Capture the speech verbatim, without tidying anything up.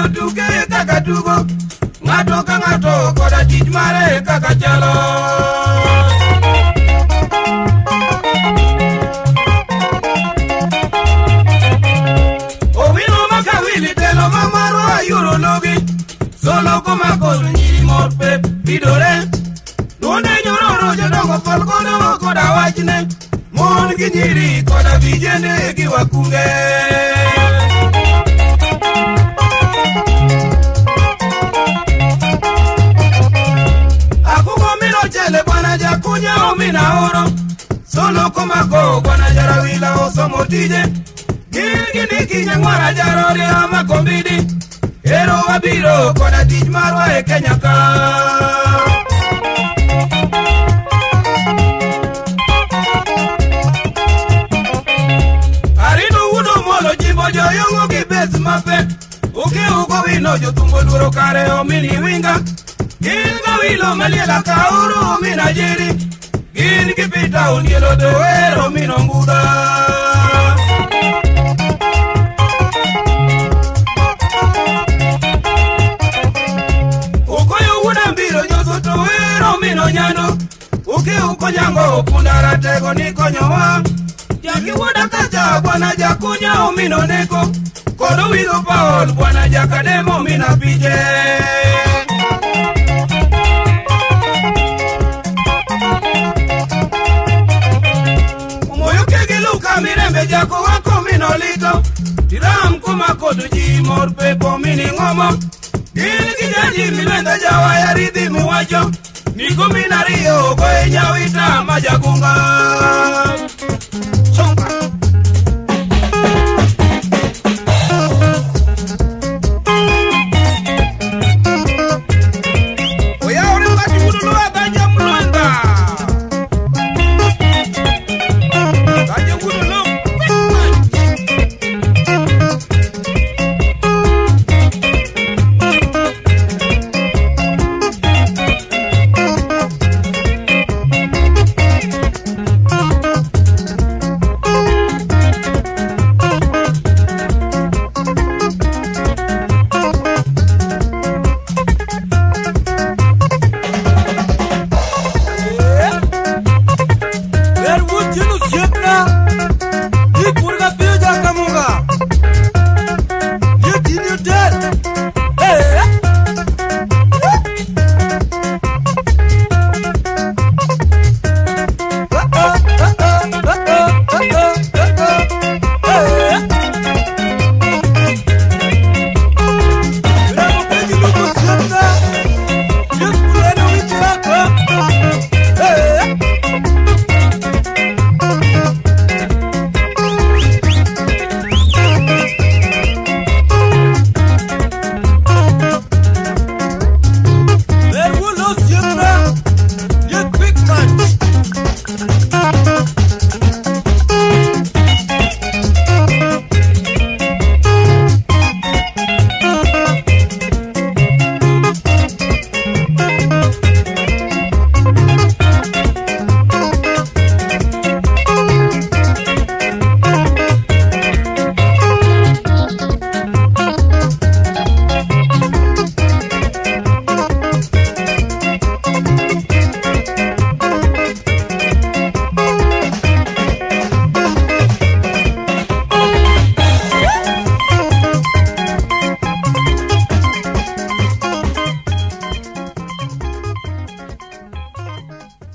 omino tuke kaka tugo ng'ato ka ng'ato koda tich mare kaka chalo. Omino makawili telo mamarwa yuro logi solo komako nyiri mor pep bidore duonde nyororo jodongo fal kodo koda wachne mon gi nyiri koda vijende gi wakunge. Akugo mino chele bwana jakunya omina oro solo komako bwana jarawila osomo tije gigi niki nyangwara jarori ama kombidi ero wabiro koda tich marwa e Kenya ka. Arino uno molo jimbo joyongo gi bes mape uke uko wino jotumbo duro kare omini winga ginga wilo maliela ka uru omina jiri gin gipita unielo doero omino nguda. Mino nyano uke uko nyango pundara tego nikonyowa jaki woda kacha bwana jakunya omino neko kodo wigo paol bwana jakademo mina pije. Umoyo kegi luka mirembe jako wako mino lito tiram kuma kodo ji mor pepo mini ngomo gini kijaji milenda jawa ya ridhi miwacho Niko minario kwe nyawita majagunga.